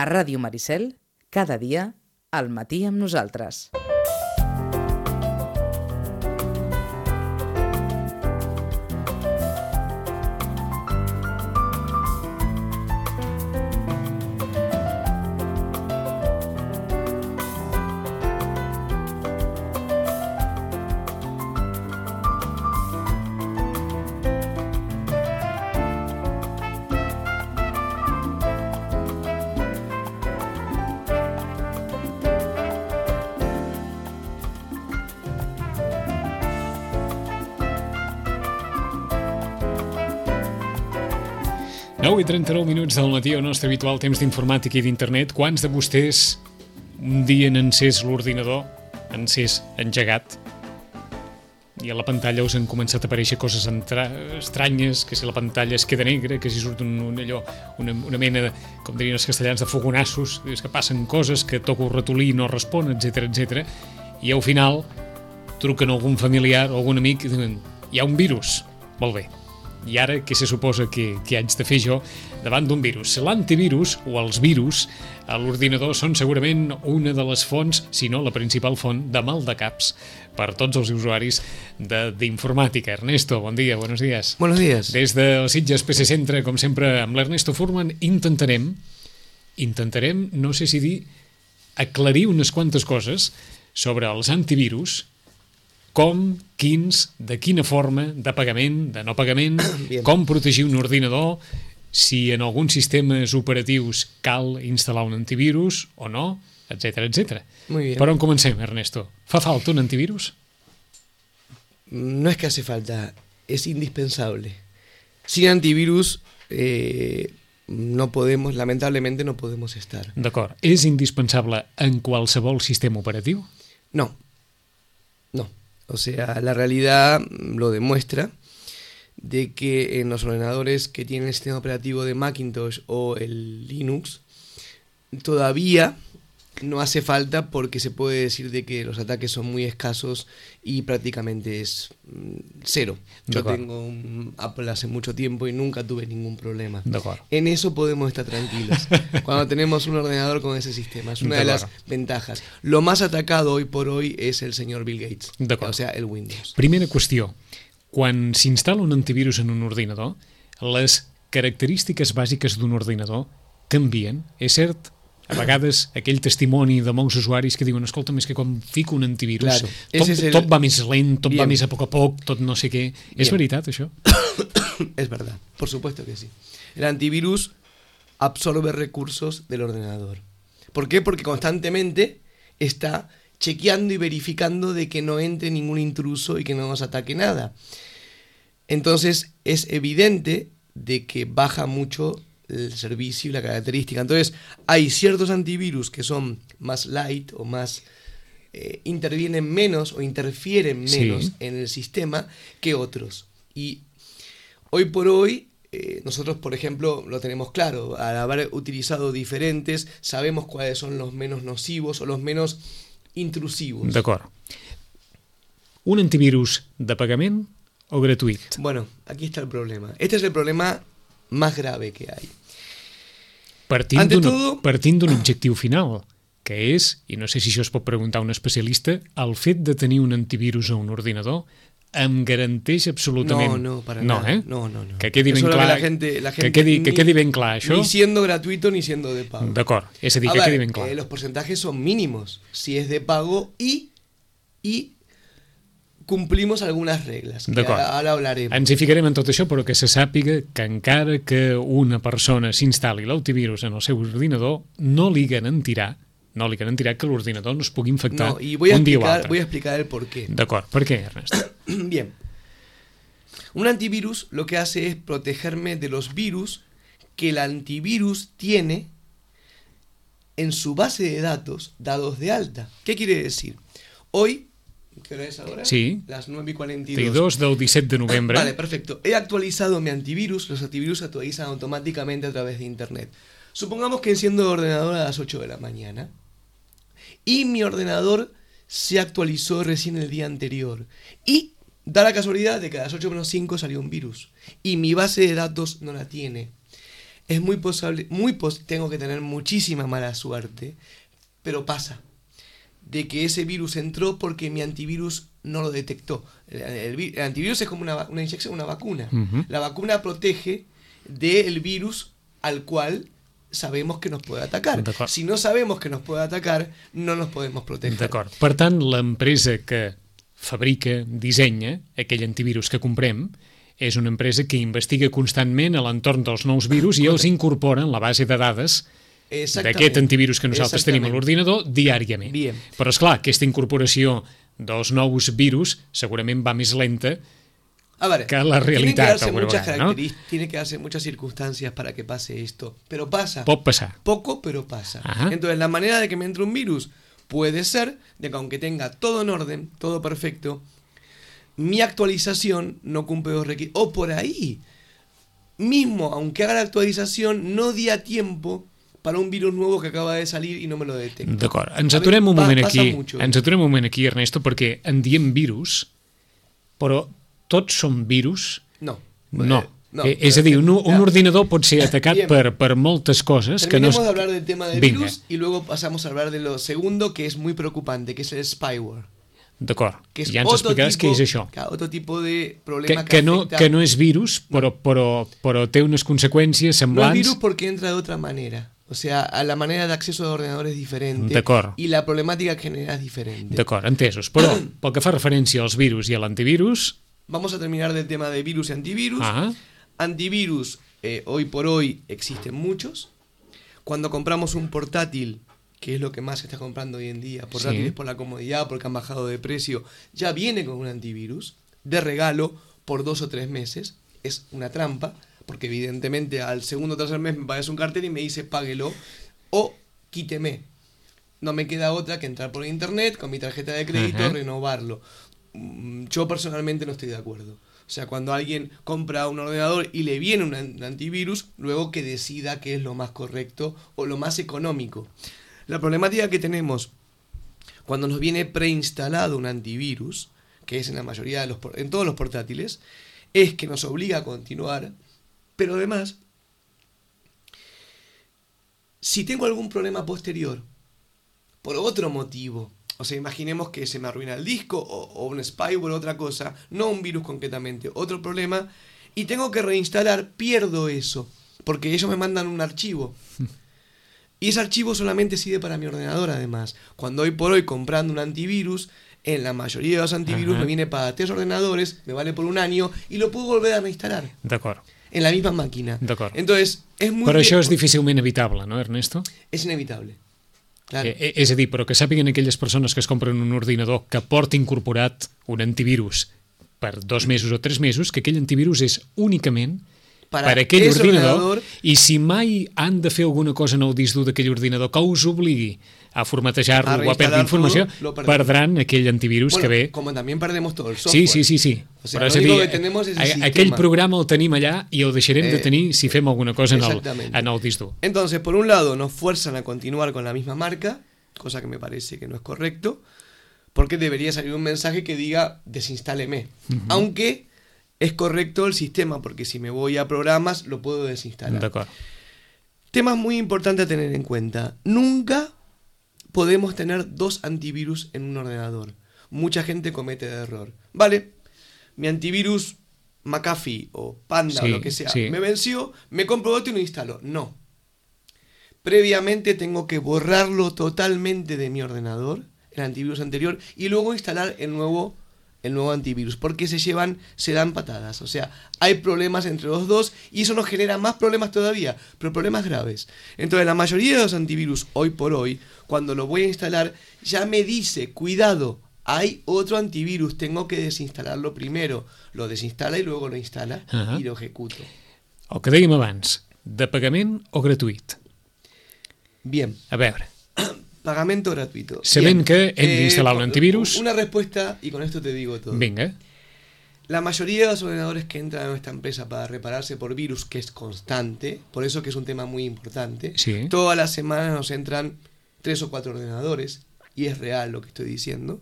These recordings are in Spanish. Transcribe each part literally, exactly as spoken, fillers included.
A Ràdio Maricel, cada dia, al matí amb nosaltres. nou i trenta-nou minuts del matí, el nostre habitual temps d'informàtica i d'internet. Quants de vostès un dia han encès l'ordinador, encès engegat, i a la pantalla us han començat a aparèixer coses entra... estranyes, que si la pantalla es queda negra, que si surt un, un allò, una, una mena, de, com dirien els castellans, de fogonassos, que passen coses, que toco el ratolí i no respon, etcètera, etcètera, i al final truquen algun familiar o algun amic i diuen, hi ha un virus. Molt bé. I ara què se suposa que, que haig de fer jo davant d'un virus? L'antivirus o els virus a l'ordinador són segurament una de les fonts, si no la principal font, de mal de caps per tots els usuaris d'informàtica. Ernesto, bon dia, buenos días. Buenos días. Des del Sitges P C Centre, com sempre, amb l'Ernesto Furman, intentarem, intentarem, no sé si dir, aclarir unes quantes coses sobre els antivirus, com, quins, de quina forma, de pagament, de no pagament, com protegir un ordinador, si en alguns sistemes operatius cal instal·lar un antivirus o no, etcètera, etcètera. Per on comencem, Ernesto? Fa falta un antivirus? No es que hace falta, es indispensable. Sin antivirus eh, no podemos, lamentablemente no podemos estar. D'acord. És indispensable en qualsevol sistema operatiu? No, no. O sea, la realidad lo demuestra de que en los ordenadores que tienen el sistema operativo de Macintosh o el Linux todavía no hace falta, porque se puede decir de que los ataques son muy escasos y prácticamente es cero. Yo tengo un Apple hace mucho tiempo y nunca tuve ningún problema. En eso podemos estar tranquilos cuando tenemos un ordenador con ese sistema. Es una de las ventajas. Lo más atacado hoy por hoy es el señor Bill Gates, o sea, el Windows. Primera qüestió. Quan s'instal·la un antivirus en un ordinador, les característiques bàsiques d'un ordinador canvien. És cert? A vegades aquell testimoni de molts usuaris que diuen, escolta, és que quan fico un antivirus claro, tot, el... tot va més lent, tot Bien. va més a poc a poc, tot no sé què. Bien. És veritat, això? Es verdad, por supuesto que sí. El antivirus absorbe recursos del ordenador. ¿Por qué? Porque constantemente está chequeando y verificando de que no entre ningún intruso y que no nos ataque nada. Entonces es evidente de que baja mucho el servicio y la característica. Entonces hay ciertos antivirus que son más light o más eh, intervienen menos o interfieren menos sí. en el sistema que otros. Y hoy por hoy eh, nosotros, por ejemplo, lo tenemos claro. Al haber utilizado diferentes, sabemos cuáles son los menos nocivos o los menos intrusivos. D'acord. Un antivirus de pagament o gratuït? Bueno, aquí está el problema. Este es el problema más grave que hay. Partint d'un todo... partint d'un objectiu final, que és, i no sé si això es pot preguntar a un especialista, el fet de tenir un antivirus a un ordinador em garanteix absolutament... No, no, para no, nada. Eh? No, no, no. Que quedi ben clar, la gente, la gente que, quedi, ni, que quedi ben clar això. Ni siendo gratuito ni siendo de pago. D'acord, és a dir, a que ver, quedi ben clar. Eh, los porcentajes son mínimos si es de pago y, y cumplimos algunas reglas, que ara hablarem. Ens hi ficarem en tot això, però que se sàpiga que encara que una persona s'instal·li l'antivirus en el seu ordinador, no li garantirà, no li garantirà que l'ordinador no es pugui infectar no, y voy a un explicar, dia o altre. Voy a explicar el por qué. D'acord, ¿por qué, Ernesto? Bien. Un antivirus lo que hace es protegerme de los virus que el antivirus tiene en su base de datos dados de alta. ¿Qué quiere decir? Hoy, ¿qué hora es ahora? Sí. Las nueve y cuarenta y dos. treinta y dos del disset de novembre. Vale, perfecto. He actualizado mi antivirus. Los antivirus se actualizan automáticamente a través de internet. Supongamos que enciendo el ordenador a las ocho de la mañana y mi ordenador se actualizó recién el día anterior y da la casualidad de que a las ocho menos cinco salió un virus y mi base de datos no la tiene. es muy posible, muy pos tengo que tener muchísima mala suerte, pero pasa, de que ese virus entró porque mi antivirus no lo detectó. El, el, el antivirus es como una, una inyección, una vacuna. Uh-huh. La vacuna protege del virus al cual sabemos que nos puede atacar. Si no sabemos que nos puede atacar, no nos podemos proteger. D'acord. Per tant, l'empresa que fabrica, dissenya aquell antivirus que comprem és una empresa que investiga constantment a l'entorn dels nous virus i els incorpora en la base de dades d'aquest antivirus que nosaltres tenim a l'ordinador diàriament. Bien. Però, esclar, aquesta incorporació dels nous virus segurament va més lenta A ver, que la realitat. Tiene que darse muchas vegada, ¿no? Tiene que darse muchas circunstancias para que pase esto. Pero pasa. Pot passar. Poco, pero pasa. Ajá. Entonces, la manera de que me entre un virus puede ser de que aunque tenga todo en orden, todo perfecto, mi actualización no cumple los requisitos. O por ahí, mismo, aunque haga la actualización, no di a tiempo para un virus nuevo que acaba de salir i no me lo detecta. D'acord. Ens aturem un moment Va, aquí. mucho. Ens aturem un moment aquí, Ernesto, perquè en diem virus, però tots són virus? No. No. Eh, no eh, és a dir, un, un ya. ordinador pot ser atacat Bien. per, per moltes coses que no... Terminemos de hablar del tema de Venga. virus y luego pasamos a hablar de lo segundo que es muy preocupante, que es el spyware. D'acord. Que es Ja ens otro explicaràs tipo, què és això. claro, otro tipo de Que, problema que, que, no, afecta... que no és virus, però, però, però té unes conseqüències No es semblants. virus porque entra de otra manera. O sea, a la manera de acceso de ordenador es diferente. D'acord. Y la problemática que genera es diferente. D'acord, entesos. Però, pel que fa referència als virus i a l'antivirus... Vamos a terminar del tema de virus y antivirus. Ah, Antivirus, eh, hoy por hoy existen muchos. Cuando compramos un portátil, que es lo que más se está comprando hoy en día, portátiles Sí. por la comodidad, porque han bajado de precio, ya viene con un antivirus de regalo por dos o tres meses. Es una trampa, porque evidentemente al segundo o tercer mes me aparece un cartel y me dice páguelo o quíteme. No me queda otra que entrar por internet con mi tarjeta de crédito, Ajá. renovarlo. Mm, Yo personalmente no estoy de acuerdo. O sea, cuando alguien compra un ordenador y le viene un an- un antivirus, luego que decida qué es lo más correcto o lo más económico. La problemática que tenemos cuando nos viene preinstalado un antivirus, que es en la mayoría de los por- en todos los portátiles, es que nos obliga a continuar, pero además, si tengo algún problema posterior, por otro motivo, o sea, imaginemos que se me arruina el disco o, o un spyware o otra cosa, no un virus concretamente, otro problema, y tengo que reinstalar, pierdo eso, porque ellos me mandan un archivo. Y ese archivo solamente sirve para mi ordenador además. Cuando hoy por hoy comprando un antivirus, en la mayoría de los antivirus Ajá. me viene para tres ordenadores, me vale por un año y lo puedo volver a reinstalar d'acord. en la misma máquina. D'acord. Entonces, es muy Però això és ri- difícilment evitable, no, Ernesto? es inevitable. Claro. Eh, eh, és a dir, però que sàpiguen aquelles persones que es compren un ordinador que porta incorporat un antivirus per dos mesos o tres mesos, que aquell antivirus és únicament Para per aquell ese ordinador, ordenador. i si mai han de fer alguna cosa en el disc dur d'aquell ordinador que us obligui a formatejar-lo A o a perdre reinstal·lar-lo, informació, lo perdemos. perdran aquell antivirus Bueno, que ve... como también perdemos todo el Sí, software. sí, sí, sí. O sea, Però lo és a único dir, que tenemos es el a- sistema. aquell programa el tenim allà i el deixarem de Eh, tenir si fem alguna cosa en el, exactamente. en el disc dur. Entonces, por un lado, nos fuerzan a continuar con la misma marca, cosa que me parece que no es correcto, porque debería salir un mensaje que diga desinstáleme. Aunque es correcto el sistema, porque si me voy a programas lo puedo desinstalar. D'acord. Temas muy importantes a tener en cuenta. Nunca podemos tener dos antivirus en un ordenador. Mucha gente comete el error. Vale, mi antivirus McAfee o Panda Sí, o lo que sea, sí. me venció, me compro otro y lo instalo. No. Previamente tengo que borrarlo totalmente de mi ordenador, el antivirus anterior, y luego instalar el nuevo, el nuevo antivirus, porque se llevan, se dan patadas. O sea, hay problemas entre los dos y eso nos genera más problemas todavía, pero problemas graves. Entonces, la mayoría de los antivirus, hoy por hoy, cuando lo voy a instalar, ya me dice, cuidado, hay otro antivirus, tengo que desinstalarlo primero. Lo desinstala y luego lo instala Ajá. y lo ejecuto. El que dèiem abans, de pagament o gratuït? Bien. A veure, Pagamento gratuito. Sabent Bien. que hem d'instal·lar un antivirus- Una respuesta, y con esto te digo todo. vinga. La mayoría de los ordenadores que entran a nuestra empresa para repararse por virus, que es constante, por eso que es un tema muy importante, Sí. todas las semanas nos entran tres o cuatro ordenadores, y es real lo que estoy diciendo.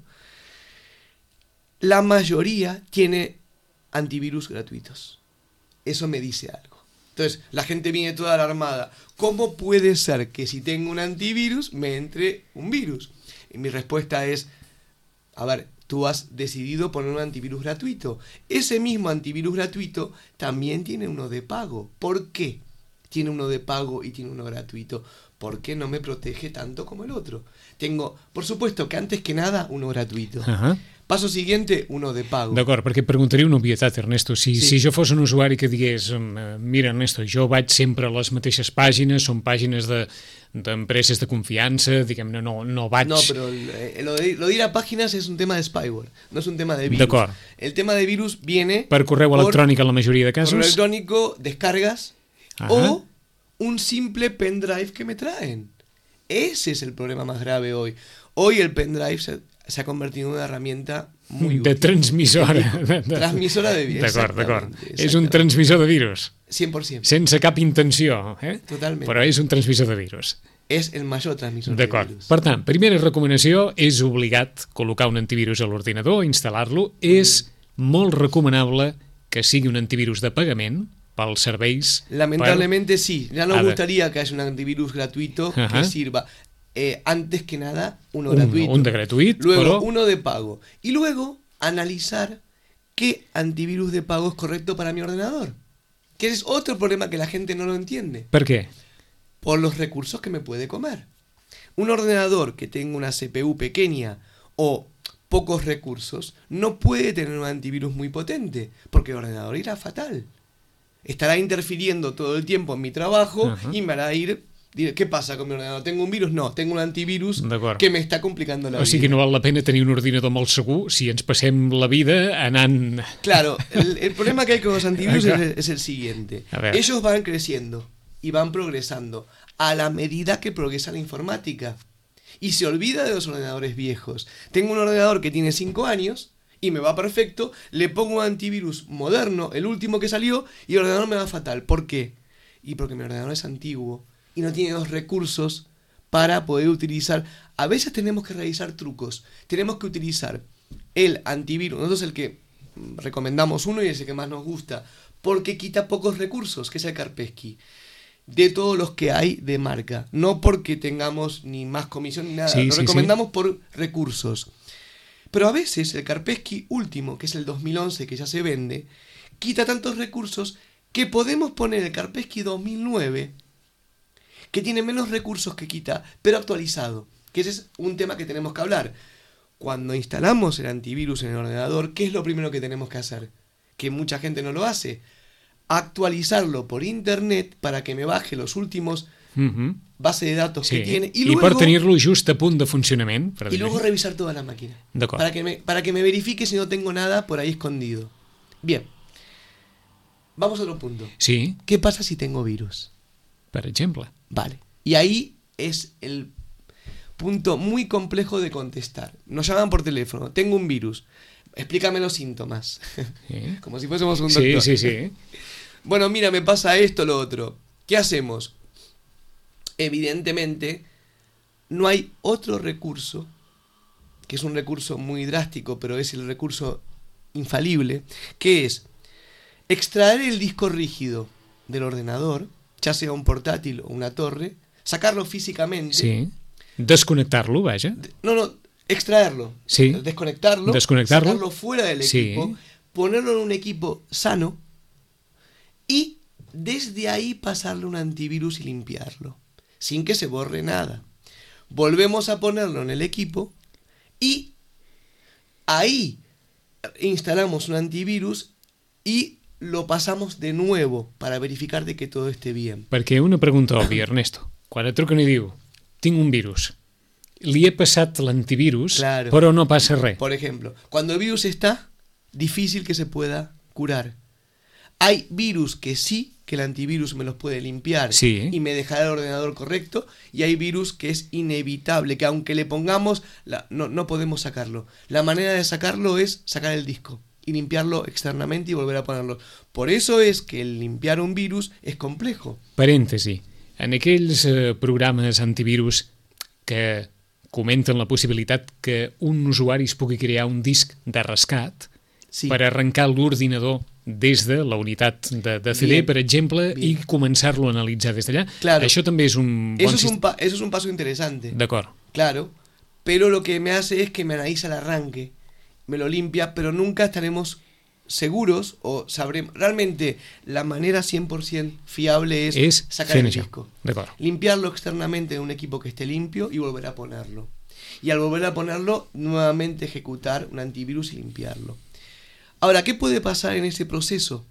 La mayoría tiene antivirus gratuitos. Eso me dice algo. Entonces, la gente viene toda alarmada. ¿Cómo puede ser que si tengo un antivirus me entre un virus? Y mi respuesta es, a ver, tú has decidido poner un antivirus gratuito. Ese mismo antivirus gratuito también tiene uno de pago. ¿Por qué tiene uno de pago y tiene uno gratuito? ¿Por qué no me protege tanto como el otro? Tengo, por supuesto que antes que nada, uno gratuito. Uh-huh. Passo siguiente, uno de pago. D'acord, perquè et preguntaria una obvietat, Ernesto. Si, sí. si jo fos un usuari que digués, mira, Ernesto, jo vaig sempre a les mateixes pàgines, són pàgines de d'empreses de confiança, diguem-ne, no, no vaig... No, però eh, lo, de, lo de ir a páginas es un tema de spyware, no es un tema de virus. D'acord. El tema de virus viene... Per correu electrònic en la majoria de casos? Correo electrónico, descargas, Ajá. o un simple pendrive que me traen. Ese es el problema más grave hoy. Hoy el pendrive se, se ha convertido en una herramienta muy útil. De transmissora. Transmissora de virus. D'acord, d'acord. És un transmissor de virus. cent per cent. Sense cap intenció, eh? Totalment. Però és un transmissor de virus. És el major transmissor de D'acord. virus. Per tant, primera recomanació, és obligat col·locar un antivirus a l'ordinador, instal·lar-lo. És molt recomanable que sigui un antivirus de pagament pels serveis... Lamentablemente per... sí. Ya nos gustaría que haya un antivirus gratuito uh-huh. que sirva. Eh, antes que nada, uno un, gratuito. Un de gratuito, luego però... uno de pago. Y luego analizar qué antivirus de pago es correcto para mi ordenador. Que es otro problema que la gente no lo entiende. ¿Por qué? Por los recursos que me puede comer. Un ordenador que tenga una C P U pequeña o pocos recursos no puede tener un antivirus muy potente, porque el ordenador irá fatal. Estará interfiriendo todo el tiempo en mi trabajo uh-huh. y me hará ir... ¿Qué pasa con mi ordenador? ¿Tengo un virus? No, tengo un antivirus que me está complicando la vida. O sigui que no val la pena tenir un ordinador molt segur si ens passem la vida anant... Claro, el, el problema que hay con los antivirus es, es el siguiente. Ellos van creciendo y van progresando a la medida que progresa la informática. Y se olvida de los ordenadores viejos. Tengo un ordenador que tiene cinco años y me va perfecto, le pongo un antivirus moderno, el último que salió, y el ordenador me va fatal. ¿Por qué? Y porque mi ordenador es antiguo y no tiene los recursos para poder utilizar. A veces tenemos que realizar trucos. Tenemos que utilizar el antivirus. Nosotros el que recomendamos uno y es el que más nos gusta, porque quita pocos recursos, que es el Kaspersky. De todos los que hay de marca. No porque tengamos ni más comisión ni nada. Sí, Lo sí, recomendamos sí. por recursos. Pero a veces el Kaspersky último, que es el dos mil once, que ya se vende, quita tantos recursos que podemos poner el Kaspersky dos mil nueve, que tiene menos recursos que quita, pero actualizado. Que ese es un tema que tenemos que hablar. Cuando instalamos el antivirus en el ordenador, ¿qué es lo primero que tenemos que hacer? Que mucha gente no lo hace. Actualizarlo por internet para que me baje los últimos uh-huh. bases de datos sí. que tiene. Y, luego, I per tenir-lo just a punt de funcionament. Y luego revisar toda la máquina. Para que, me, para que me verifique si no tengo nada por ahí escondido. Bien. Vamos a otro punto. Sí. ¿Qué pasa si tengo virus? Per exemple. Vale. Y ahí es el punto muy complejo de contestar. Nos llaman por teléfono. Tengo un virus. Explícame los síntomas. ¿Sí? Como si fuésemos un doctor. Sí, sí, sí. Bueno, mira, me pasa esto, lo otro. ¿Qué hacemos? Evidentemente, no hay otro recurso, que es un recurso muy drástico, pero es el recurso infalible, que es extraer el disco rígido del ordenador, ya sea un portátil o una torre, sacarlo físicamente. Sí. Desconectar-lo, vaja. No, no, extraerlo. Sí. Desconectarlo. Desconectarlo. Sacarlo fuera del equipo. Sí. Ponerlo en un equipo sano. Y desde ahí pasarle un antivirus y limpiarlo. Sin que se borre nada. Volvemos a ponerlo en el equipo. Y ahí instalamos un antivirus y lo pasamos de nuevo para verificar de que todo esté bien. Perquè una pregunta òbvia, Ernesto. Quan et truquen i diu, tinc un virus, li he passat l'antivirus, claro. Però no passa res. Por ejemplo, cuando el virus está, difícil que se pueda curar. Hay virus que sí, que el antivirus me los puede limpiar sí. y me dejará el ordenador correcto, y hay virus que es inevitable, que aunque le pongamos, la, no, no podemos sacarlo. La manera de sacarlo es sacar el disco y limpiarlo externamente y volver a ponerlo. Por eso es que el limpiar un virus es complejo. Parèntesi. En aquells eh, programes antivirus que comenten la possibilitat que un usuari es pugui crear un disc de rescat sí. per arrencar l'ordinador des de la unitat de, de C D, Bien, per exemple, bien. i començar-lo a analitzar des d'allà. Claro. Això també és un bon Eso es un, sistema. pa- eso es un paso interesante. D'acord. Claro, pero lo que me hace es que me analiza el arranque, me lo limpia, pero nunca estaremos seguros o sabremos. Realmente la manera cien por ciento fiable es, És sacar fent el això. disco, D'acord. limpiarlo externamente en un equipo que esté limpio y volver a ponerlo. Y al volver a ponerlo, nuevamente ejecutar un antivirus y limpiarlo. Ahora, ¿qué puede pasar en ese proceso?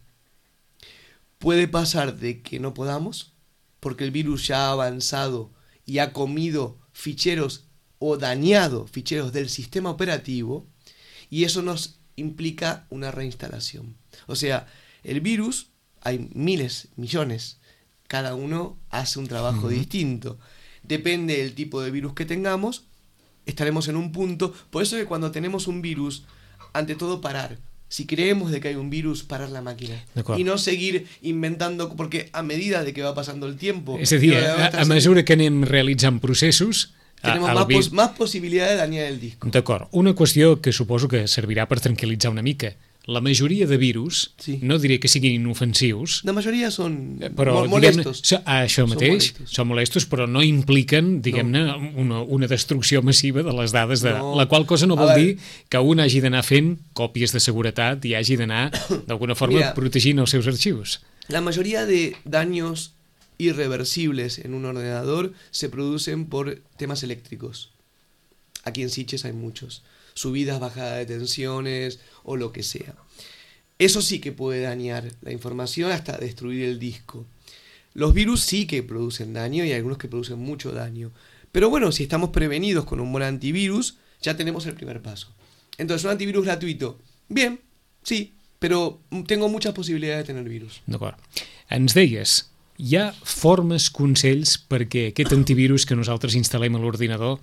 Puede pasar de que no podamos, porque el virus ya ha avanzado y ha comido ficheros o dañado ficheros del sistema operativo, y eso nos implica una reinstalación. O sea, el virus, hay miles, millones, cada uno hace un trabajo Ujú. distinto. Depende del tipo de virus que tengamos, estaremos en un punto. Por eso es que cuando tenemos un virus, ante todo parar. Si creemos de que hay un virus, parar la máquina. D'acord. Y no seguir inventando, porque a medida de que va pasando el tiempo... És a dir, y ahora a, está- a mesura que anem realitzant processos, a- tenemos el más, vi- pos- más posibilidad de dañar el disco. D'acord. Una qüestió que suposo que servirà per tranquil·litzar una mica. La majoria de virus, Sí. no diré que siguin inofensius, La mayoría son però, mo- diguem-ne, molestos. so- ah, això Són mateix, molestos. són molestos, però no impliquen, diguem-ne, una, una destrucció massiva de les dades, de, No. la qual cosa no A vol veure. dir que un hagi d'anar fent còpies de seguretat i hagi d'anar, d'alguna forma, Mira. protegint els seus arxius. La mayoría de daños irreversibles en un ordenador se producen por temas eléctricos. Aquí en Sitges hay muchos. Subidas, bajadas de tensiones o lo que sea. Eso sí que puede dañar la información hasta destruir el disco. Los virus sí que producen daño y hay algunos que producen mucho daño. Pero bueno, si estamos prevenidos con un buen antivirus, ya tenemos el primer paso. Entonces, un antivirus gratuito, bien, sí, pero tengo muchas posibilidades de tener virus. D'acord. Ens deies, hi ha formes, consells perquè aquest antivirus que nosaltres instal·lem a l'ordinador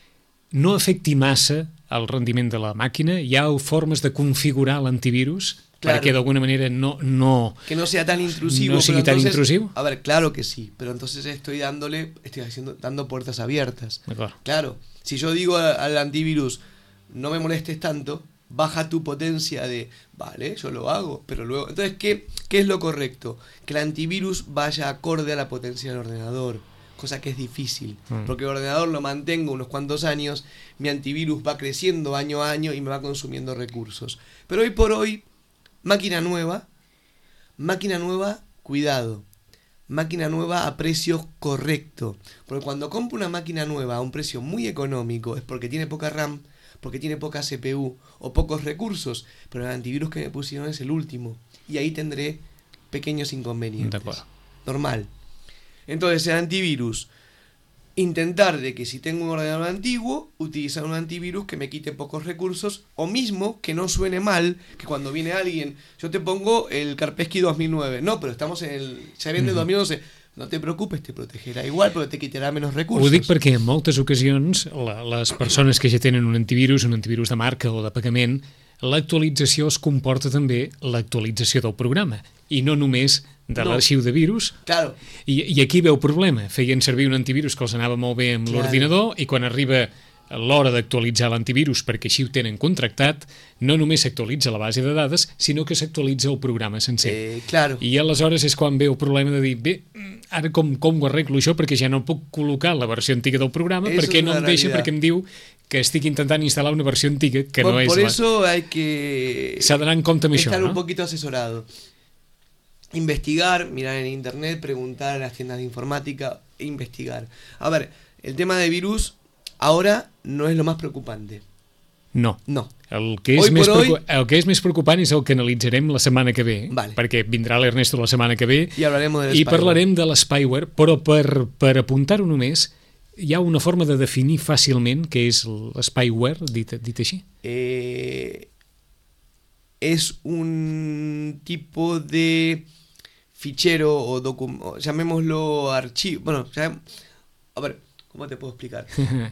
no afecti massa el rendiment de la màquina? Hi ha formes de configurar l'antivirus Claro. perquè d'alguna manera no, no, Que no sea tan intrusivo. no sigui pero tan entonces- intrusivo? A ver, claro que sí, pero entonces estoy dándole, estoy haciendo, dando puertas abiertas. D'acord. Claro, si yo digo a- al antivirus, no me molestes tanto, baja tu potencia de, vale, yo lo hago, pero luego... Entonces, ¿qué, qué es lo correcto? Que el antivirus vaya acorde a la potencia del ordenador, cosa que es difícil, Mm. porque el ordenador lo mantengo unos cuantos años, mi antivirus va creciendo año a año y me va consumiendo recursos. Pero hoy por hoy, máquina nueva, máquina nueva, cuidado. Máquina nueva a precio correcto. Porque cuando compro una máquina nueva a un precio muy económico es porque tiene poca RAM, porque tiene poca C P U o pocos recursos. Pero el antivirus que me pusieron es el último. Y ahí tendré pequeños inconvenientes. D'acord. Normal. Entonces el antivirus, intentar de que si tengo un ordenador antiguo, utilizar un antivirus que me quite pocos recursos, o mismo que no suene mal, que cuando viene alguien, yo te pongo el Kaspersky dos mil nueve, no, pero estamos en el, ya viene el dos mil once, no te preocupes, te protegerá igual, pero te quitará menos recursos. Ho dic perquè en moltes ocasions la, les persones que ja tenen un antivirus, un antivirus de marca o de pagament, l'actualització es comporta també l'actualització del programa i no només de No. l'arxiu de virus. Claro, I, I aquí veu problema. Feien servir un antivirus que els anava molt bé amb Claro. l'ordinador i quan arriba l'hora d'actualitzar l'antivirus, perquè així ho tenen contractat, no només s'actualitza la base de dades, sinó que s'actualitza el programa sencer. eh, claro. I aleshores és quan ve el problema de dir, bé, ara com, com ho arreglo això, perquè ja no puc col·locar la versió antiga del programa, Eso perquè es no una em deixa, realidad. perquè em diu que estic intentant instal·lar una versió antiga, que por, no és por la... eso hay que S'ha d'anar en compte amb això, estar un no? poquito asesorado. Investigar, mirar en internet, preguntar en las tiendas de informática, e investigar. A ver, el tema de virus ahora no es lo más preocupante. No. No. El que, és Hoy més por hoy- preocu... el que és més preocupant és el que analitzarem la setmana que ve, Vale. perquè vindrà l'Ernesto la setmana que ve Y hablaremos del i spyware. parlarem de l'spyware, però per, per apuntar-ho només, hi ha una forma de definir fàcilment què és l'spyware, dit, dit així. Eh, es un tipo de fichero o documento, llamémoslo archivo. Bueno, llam- a ver, ¿cómo te puedo explicar?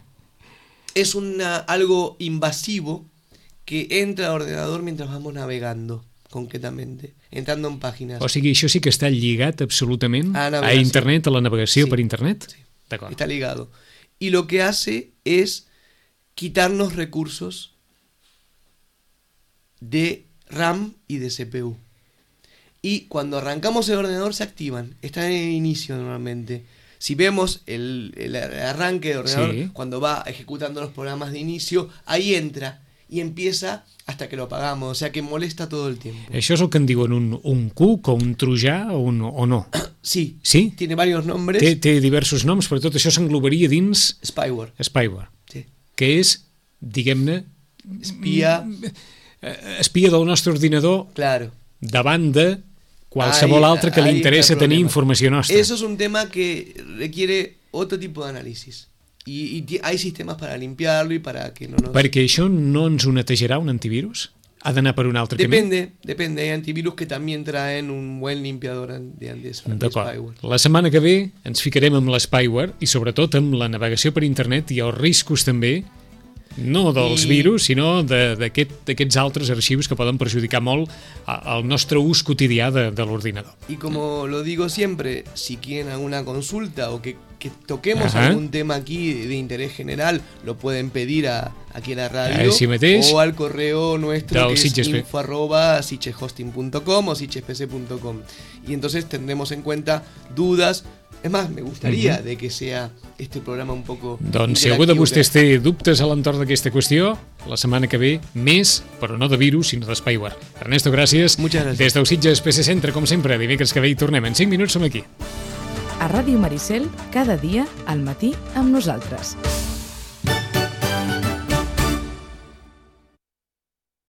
Es una, algo invasivo que entra al ordenador mientras vamos navegando, concretamente, entrando en páginas. O sigui, això sí que està lligat absolutament A la a navegació. internet, a la navegació Sí. per internet? Sí. D'acord. Está ligado. Y lo que hace es quitarnos recursos de RAM y de C P U. y cuando arrancamos el ordenador se activan, están en el inicio normalmente. Si vemos el, el arranque del ordenador, Sí. cuando va ejecutando los programas de inicio, ahí entra y empieza hasta que lo apagamos, o sea que molesta todo el tiempo. Això és el que en diuen un, un cuc o un trojà o, un, o no? Sí, Sí? tiene varios nombres. Té, té diversos noms, però tot això s'englobaria dins Spyware, spyware, sí. que és, diguem-ne, Espía, eh, espia del nostre ordinador claro. davant de qualsevol Ahí- altre que li ahí está el interessa tenir problema. informació nostra. Eso es un tema que requiere otro tipo de análisis. Y, y ti- hay sistemas para limpiarlo y para que no nos... Perquè això no ens ho netejarà un antivirus? Ha d'anar per un altre camí? Depende, depende. Hay antivirus que también traen un buen limpiador an- de, de, de D'acord. spyware. La setmana que ve ens ficarem amb l'spyware i sobretot amb la navegació per internet i els riscos també, no dels I- virus, sinó de- d'aquest- d'aquests altres arxius que poden perjudicar molt a- al nostre ús quotidià de, de l'ordinador. Y como lo digo siempre, si quieren alguna consulta o que, que toquemos Ajá. algún tema aquí de, de interés general, lo pueden pedir a, aquí a la radio Així mateix. o al correo nuestro Del que es Sitges P. info arroba sitgeshosting punto com o sitgespc punto com. Y entonces tendremos en cuenta dudas. Es más, me gustaría Ujú. de que sea este programa un poco Doncs si algú de interactivo, vostès té dubtes a l'entorn d'aquesta qüestió, la setmana que ve més, però no de virus, sinó de spyware. Ernesto, gràcies. Muchas gracias. Des del Sitges P C Centre, com sempre, dimecres que ve hi tornem. En cinc minuts som aquí. A Ràdio Maricel, cada dia al matí amb nosaltres.